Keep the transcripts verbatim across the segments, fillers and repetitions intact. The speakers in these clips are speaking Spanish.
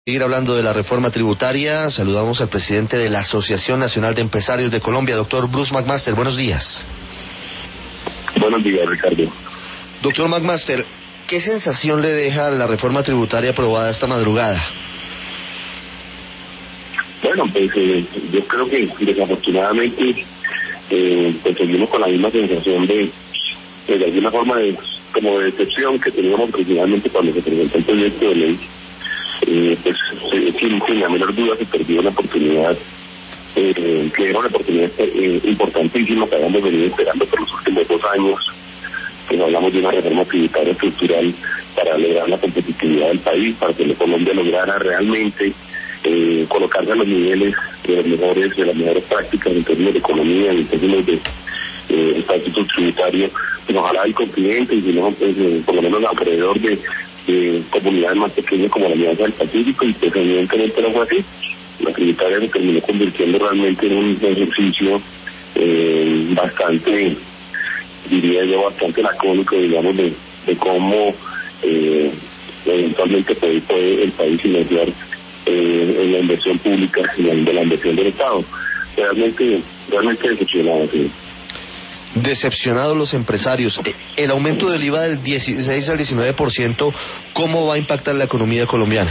Seguir hablando de la reforma tributaria, saludamos al presidente de la Asociación Nacional de Empresarios de Colombia, doctor Bruce McMaster. Buenos días. Buenos días, Ricardo. Doctor McMaster, ¿qué sensación le deja la reforma tributaria aprobada esta madrugada? Bueno, pues eh, yo creo que desafortunadamente eh, pues seguimos con la misma sensación de, de, de alguna forma de como de decepción que teníamos originalmente cuando se presentó el proyecto de ley. Eh, pues eh, sin, sin la menor duda se perdió una oportunidad eh, que era una oportunidad eh, importantísima que habíamos venido esperando por los últimos dos años. Pues hablamos de una reforma tributaria estructural para lograr la competitividad del país, para que Colombia lograra realmente eh, colocarse a los niveles de los mejores, de las mejores prácticas en términos de economía, en términos de eh, estatuto tributario, pues ojalá el continente y si no, pues eh, por lo menos alrededor de de comunidades más pequeñas como la Alianza del Pacífico, y pues evidentemente no fue así. La tributaria se terminó convirtiendo realmente en un ejercicio eh, bastante, diría yo, bastante lacónico, digamos, de, de cómo eh, eventualmente puede, puede el país financiar eh, en la inversión pública y en la inversión del Estado. Realmente, realmente decepcionado, sí. Decepcionados los empresarios. El aumento del I V A del dieciséis al diecinueve por ciento, ¿cómo va a impactar la economía colombiana?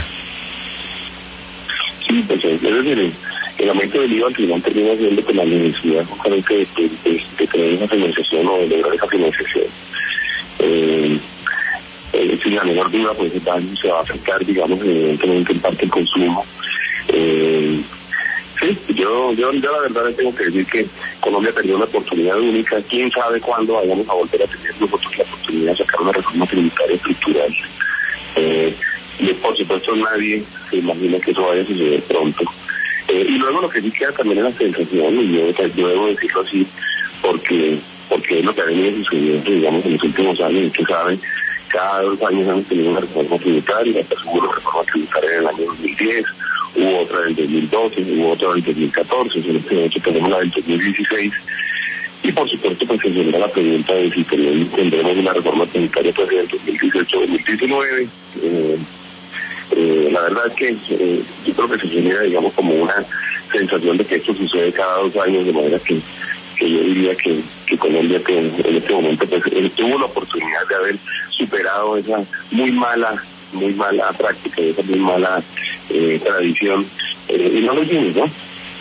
Sí, pues es decir, el, el aumento del I V A al final termina siendo con la necesidad justamente de, de, de, de tener esa financiación o de lograr esa financiación. Eh, eh, sin la menor duda, pues se va a afectar, digamos, evidentemente en parte el consumo. Eh, Sí, yo, yo, yo la verdad tengo que decir que Colombia perdió una oportunidad única. Quién sabe cuándo vayamos a volver a tener nosotros la oportunidad de sacar una reforma tributaria estructural. Eh, y por supuesto nadie se imagina que eso vaya a suceder pronto. Eh, y luego lo que sí queda también es la sensación, y yo, yo debo decirlo así, porque porque es lo que ha venido sucediendo, digamos, en los últimos años, y que saben, cada dos años hemos tenido una reforma tributaria, hubo una reforma tributaria en el año dos mil diez, hubo otra del dos mil doce, hubo otra del dos mil catorce, en este momento tenemos la del dos mil dieciséis, y por supuesto pues se genera la pregunta de si tendremos una reforma tributaria pues en el dos mil dieciocho dos mil diecinueve. Eh, eh, la verdad es que eh, yo creo que se genera, digamos, como una sensación de que esto sucede cada dos años, de manera que, que yo diría que, que Colombia que en este momento pues él tuvo la oportunidad de haber superado esa muy mala muy mala práctica, esa muy mala eh, tradición, eh, y no lo hicimos, ¿no?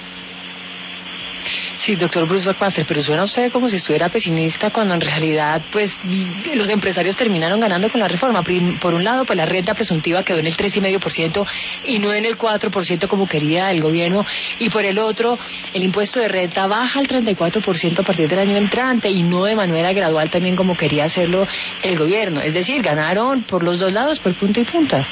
Sí, doctor Bruce McMaster, pero suena usted como si estuviera pesimista cuando en realidad, pues, los empresarios terminaron ganando con la reforma. Por un lado, pues la renta presuntiva quedó en el tres coma cinco por ciento y no en el cuatro por ciento como quería el gobierno, y por el otro, el impuesto de renta baja al treinta y cuatro por ciento a partir del año entrante y no de manera gradual también como quería hacerlo el gobierno. Es decir, ganaron por los dos lados, por punta y punta.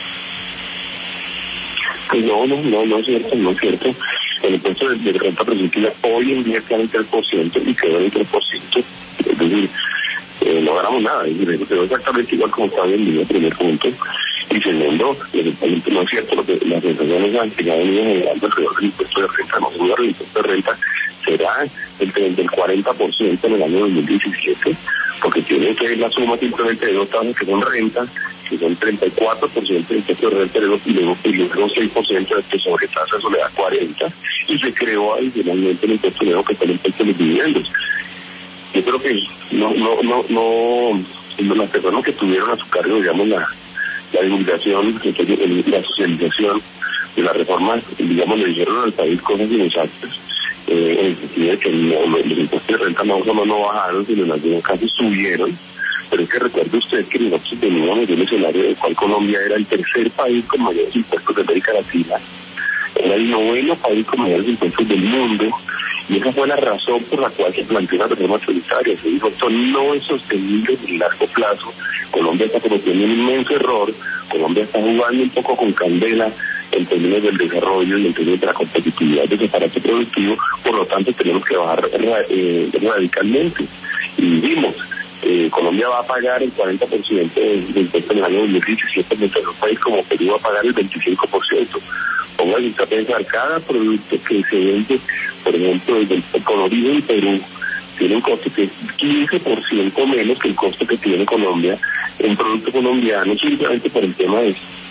Pues no, no, no, no es cierto, no es cierto. El impuesto de, de renta presuntiva hoy en día está en el tres por ciento y quedó en el tres por ciento. Es decir, eh, no ganamos nada. Es decir, quedó exactamente igual como estaba en el primer punto. Y segundo, no es cierto, lo que las sensaciones que ya venido generando alrededor del impuesto de renta, no solo el impuesto de renta, será el del cuarenta por ciento en el año dos mil diecisiete, porque tiene que ver la suma simplemente de dos tasas que son renta, que son treinta y cuatro por ciento del impuesto de renta, y luego, y luego seis por ciento de que sobre tasa, eso le da cuarenta, y se creó adicionalmente el impuesto nuevo que está el impuesto de los dividendos. Yo creo que no, no, no, no, las personas que tuvieron a su cargo, digamos, la, la divulgación, la socialización de la reforma, digamos, le dijeron al país cosas inexactas, eh, en el sentido de que no, los impuestos de renta no solo no bajaron, sino en algunos casos subieron. Pero es que recuerde usted que nosotros teníamos un escenario en el cual Colombia era el tercer país con mayores impuestos de América Latina, era el noveno país con mayores impuestos del mundo, y esa fue la razón por la cual se planteó la reforma tributaria. Se dijo, esto no es sostenible en largo plazo, Colombia está cometiendo un inmenso error, Colombia está jugando un poco con candela en términos del desarrollo y en términos de la competitividad de ese aparato productivo, por lo tanto tenemos que bajar eh, radicalmente. Y vimos, Eh, Colombia va a pagar el cuarenta por ciento del impuesto en el año dos mil diecisiete, mientras un país como Perú va a pagar el veinticinco por ciento. Póngase usted a pensar, cada producto que se vende, por ejemplo, desde el, con origen en Perú, tiene un costo que es quince por ciento menos que el costo que tiene Colombia en producto colombiano, simplemente por el tema de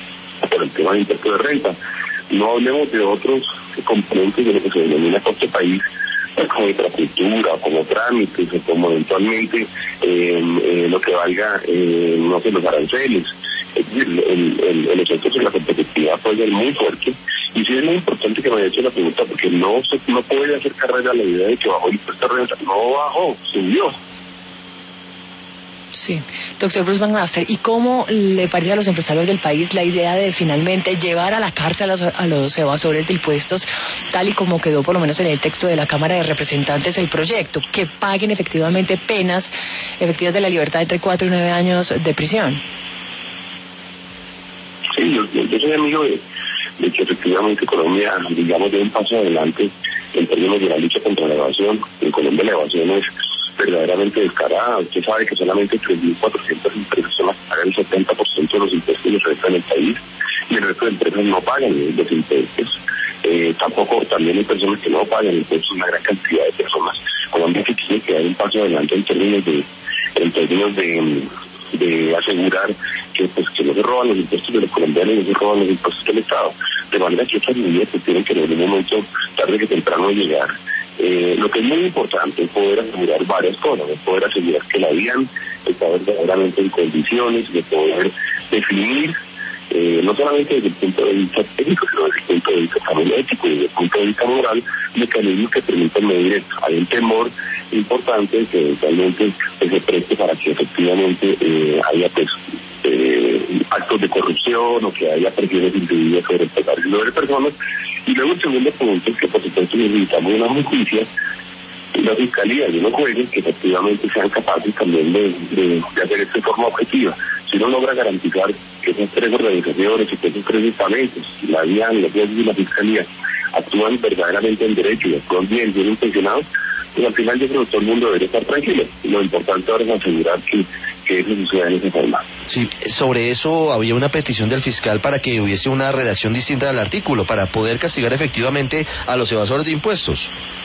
por el tema de impuesto de renta. No hablemos de otros componentes de lo que se denomina coste país, como infraestructura, como trámites, o como eventualmente eh, eh, lo que valga, eh, no sé, los aranceles. Es decir, el, el, el efecto sobre la competitividad puede ser muy fuerte. Y sí es muy importante que me haya hecho la pregunta, porque no se no puede hacer carrera a la idea de que bajó el impuesto de renta. No bajó, subió. Sí, doctor Bruce McMaster, ¿y cómo le parece a los empresarios del país la idea de finalmente llevar a la cárcel a los, a los evasores de impuestos, tal y como quedó por lo menos en el texto de la Cámara de Representantes el proyecto, que paguen efectivamente penas efectivas de la libertad entre cuatro y nueve años de prisión? Sí, yo, yo, yo soy amigo de, de que efectivamente Colombia, digamos, dé un paso adelante en términos de la lucha contra la evasión. En Colombia la evasión es verdaderamente descarada. Usted sabe que solamente tres mil cuatrocientas empresas son las que pagan el setenta por ciento de los impuestos de renta en el país, y el resto de empresas no pagan los impuestos. Eh, tampoco, también hay personas que no pagan impuestos, una gran cantidad de personas. Colombia que tiene que dar un paso adelante en términos de, en términos de, de asegurar que pues que no se roban los impuestos de los colombianos y no se roban los impuestos del Estado. De manera que estas medidas pues, tienen que en algún momento, tarde que temprano, llegar. Eh, lo que es muy importante es poder asegurar varias cosas, es poder asegurar que la DIAN está verdaderamente en condiciones de poder definir, eh, no solamente desde el punto de vista técnico, sino desde el punto de vista también ético y desde el punto de vista moral, mecanismos que permitan medir esto. Hay un temor importante que eventualmente pues, se preste para que efectivamente eh, haya pues eh, actos de corrupción o que haya presiones indebidas sobre empresarios y sobre personas. Y luego el segundo punto es que por supuesto necesitamos una justicia y la fiscalía y unos jueces que efectivamente sean capaces también de, de, de hacer esto de forma objetiva. Si uno logra garantizar que esas tres organizaciones y que esos tres estamentos, la DIAN, los jueces y la fiscalía, actúan verdaderamente en derecho y actúan bien, bien intencionados, pues al final yo creo que todo el mundo debería estar tranquilo. Lo importante ahora es asegurar que, que eso suceda en esa forma. Sí, sobre eso había una petición del fiscal para que hubiese una redacción distinta del artículo, para poder castigar efectivamente a los evasores de impuestos.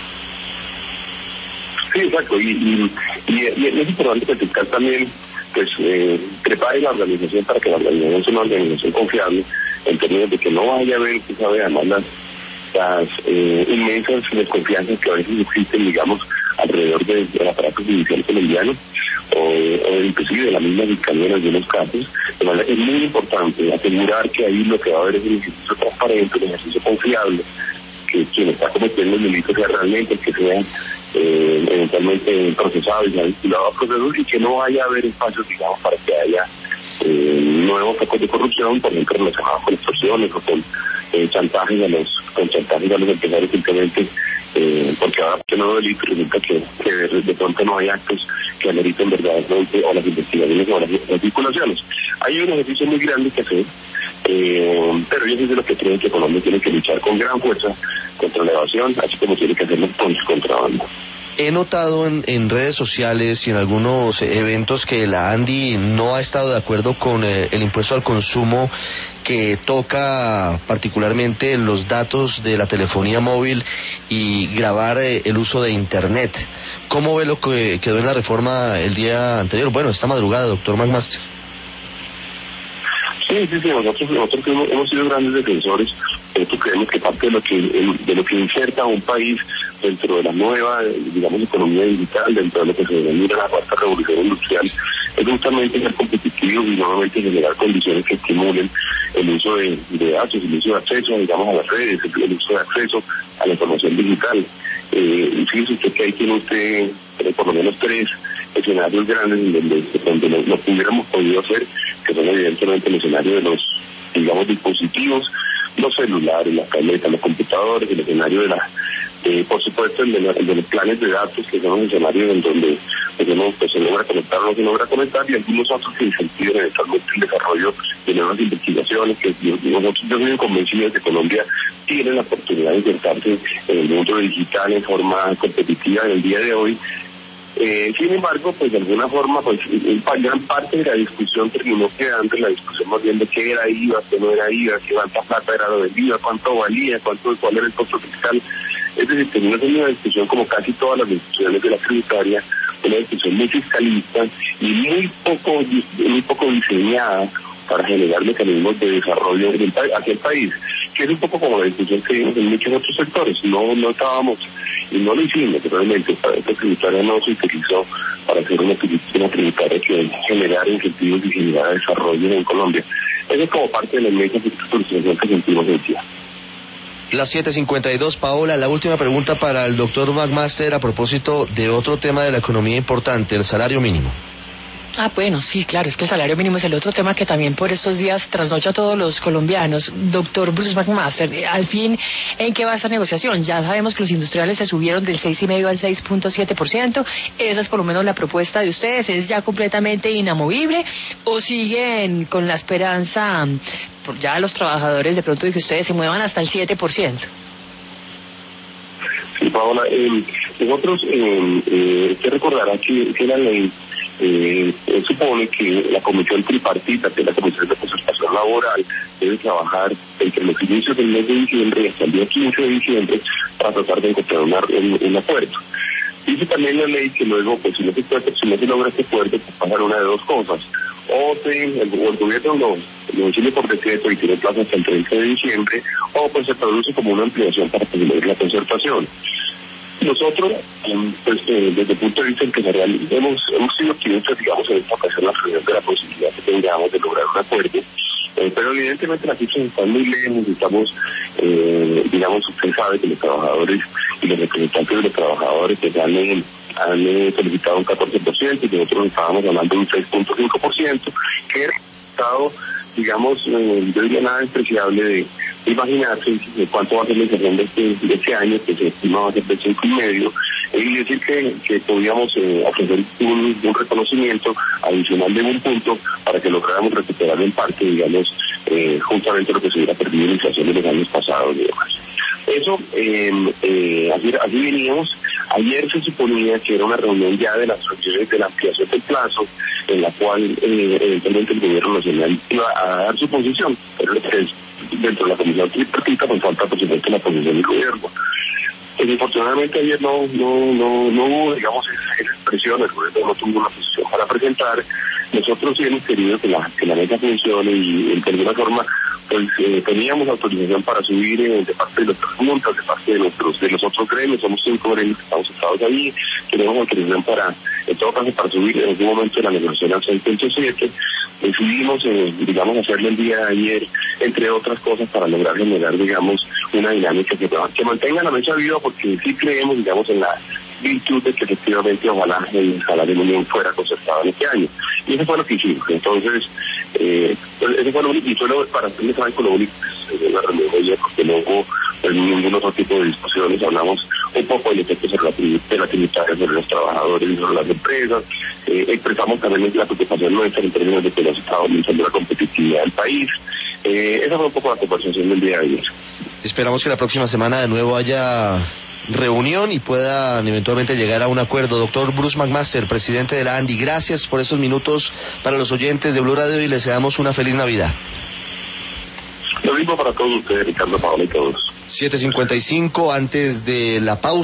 Sí, exacto, y, y, y, y es importante que el fiscal también pues eh, prepare la organización para que la organización sea una organización confiable, en términos de que no vaya a haber, usted sabe, además las las eh, inmensas desconfianzas que a veces existen, digamos, alrededor de, del aparato judicial colombiano, o, o inclusive de la misma fiscalía en algunos casos. De manera que es muy importante asegurar que ahí lo que va a haber es un ejercicio transparente, un ejercicio confiable, que quien está cometiendo el delito sea realmente el que sea eh, eventualmente procesado y sea vinculado a procesos, y que no vaya a haber espacios, digamos, para que haya eh, nuevos focos de corrupción, por ejemplo, relacionados con extorsiones o con eh, chantajes a los con chantajes a los empresarios, simplemente eh, porque ahora que no delito resulta que, que de, de pronto no hay actos que ameriten verdaderamente o las investigaciones o las, las vinculaciones. Hay un ejercicio muy grande que hacer, eh, pero yo sí sé lo que creo que Colombia tiene que luchar con gran fuerza contra la evasión, así como tiene que hacerlo con el contrabando. He notado en, en redes sociales y en algunos eventos que la ANDI no ha estado de acuerdo con eh, el impuesto al consumo, que toca particularmente los datos de la telefonía móvil y grabar eh, el uso de Internet. ¿Cómo ve lo que quedó en la reforma el día anterior? Bueno, esta madrugada, doctor McMaster. Sí, sí, sí, nosotros, nosotros hemos, hemos sido grandes defensores. Nosotros creemos que parte de lo que de lo que inserta a un país dentro de la nueva, digamos, economía digital, dentro de lo que se denomina la cuarta revolución industrial, es justamente ser competitivos y nuevamente generar condiciones que estimulen el uso de, de datos, el uso de acceso, digamos, a las redes, el uso de acceso a la información digital. Eh, y fíjese usted que ahí tiene usted eh, por lo menos tres escenarios grandes en donde, donde lo, lo hubiéramos podido hacer, que son evidentemente el escenario de los, digamos, dispositivos, los celulares, las tabletas, los computadores, el escenario de la, eh, por supuesto, el de, la, el de los planes de datos, que son los escenarios en donde pues, no, pues, se logra conectar o no se logra conectar, y algunos otros que incentiven eventualmente el desarrollo de nuevas investigaciones, que yo, nosotros, yo soy convencido de que Colombia tiene la oportunidad de insertarse en el mundo digital en forma competitiva en el día de hoy. Eh, sin embargo, pues de alguna forma, pues gran parte de la discusión terminó quedando en la discusión más bien de qué era I V A, qué no era I V A, qué cuánta plata era lo del I V A, cuánto valía, cuánto, cuál era el costo fiscal. Es decir, terminó siendo una discusión, como casi todas las discusiones de la tributaria, una discusión muy fiscalista y muy poco, muy poco diseñada para generar mecanismos de desarrollo hacia el país, que es un poco como la discusión que vimos en muchos otros sectores. No, no estábamos, y no lo hicimos realmente, esta tributaria no se utilizó para hacer una, una tributaria que generara incentivos y generara desarrollo en Colombia. Eso es como parte de la inmensa frustración que sentimos hoy día. Las siete cincuenta y dos, Paola, la última pregunta para el doctor McMaster a propósito de otro tema de la economía importante, el salario mínimo. Ah, bueno, sí, claro, es que el salario mínimo es el otro tema que también por estos días trasnocha a todos los colombianos. Doctor Bruce McMaster, al fin, ¿en qué va esta negociación? Ya sabemos que los industriales se subieron del seis coma cinco al seis punto siete por ciento. ¿Esa es por lo menos la propuesta de ustedes? ¿Es ya completamente inamovible o siguen con la esperanza, por ya los trabajadores de pronto, de que ustedes se muevan hasta el siete por ciento? Sí, Paola, eh, nosotros, eh, eh, usted recordará que, que la ley Eh, eh, supone que la comisión tripartita, que es la comisión de concertación laboral, debe trabajar entre los inicios del mes de diciembre y hasta el día quince de diciembre para tratar de encontrar una, un, un acuerdo. Dice también la ley que luego, pues si no se, puede, si no se logra este acuerdo, pues pasan una de dos cosas. O, se, el, o el gobierno lo, lo decide por decreto y tiene plazo hasta el treinta de diciembre, o pues se produce como una ampliación para terminar la concertación. Nosotros, pues eh, desde el punto de vista empresarial, hemos, hemos sido optimistas, digamos, en esta ocasión, la reunión de la posibilidad que tengamos de lograr un acuerdo, eh, pero evidentemente las cifras están muy lejos, estamos, eh, digamos, usted sabe que los trabajadores y los representantes de los trabajadores que han, han solicitado un catorce por ciento y nosotros estábamos hablando de un seis punto cinco por ciento, que era estado, digamos, eh, yo diría nada despreciable de imaginarse de cuánto va a ser la inflación de este, de este año, que se estima va a ser de cinco y medio, y decir que, que podíamos eh, ofrecer un, un reconocimiento adicional de un punto para que lográramos recuperar en parte, digamos, eh, justamente lo que se hubiera perdido en la inflación de los años pasados y demás. Eso, eh, eh, así, así veníamos. Ayer se suponía que era una reunión ya de las reuniones de la ampliación del plazo, en la cual eh, evidentemente el gobierno nacional iba a dar su posición, pero dentro de la comisión tripartita pues falta por supuesto la posición del gobierno. Pues infortunadamente ayer no no no no hubo, digamos, esa expresión, el gobierno no tuvo una posición para presentar. Nosotros sí hemos querido que la, que la mesa funcione y de alguna forma pues eh, teníamos autorización para subir eh, de parte de nuestras juntas, de parte de nuestros de los otros gremios, somos cinco gremios que estamos estados ahí, tenemos autorización para, en todo caso, para subir en algún momento de la negociación al seis punto siete. Decidimos, eh, digamos, hacerlo el día de ayer, entre otras cosas, para lograr generar, digamos, una dinámica que, que mantenga la mesa viva, porque sí creemos, digamos, en la virtud de que efectivamente ojalá el salario mínimo fuera concertado en este año. Y eso fue lo que hicimos. Entonces, eh, eso fue lo único, y solo para hacerles algo lo único, en la reunión de ayer, porque no hubo pues, ningún otro tipo de discusiones, hablamos un poco del efecto de la tributaria sobre los trabajadores y sobre las empresas, eh, expresamos también la preocupación nuestra en términos de que nos está aumentando la competitividad del país. Eh, esa fue un poco la conversación del día de ayer. Esperamos que la próxima semana de nuevo haya reunión y puedan eventualmente llegar a un acuerdo. Doctor Bruce McMaster, presidente de la ANDI, gracias por estos minutos para los oyentes de Blue Radio y les deseamos una feliz Navidad. Lo mismo para todos ustedes, Ricardo, Paola y todos. siete cincuenta y cinco, antes de la pausa.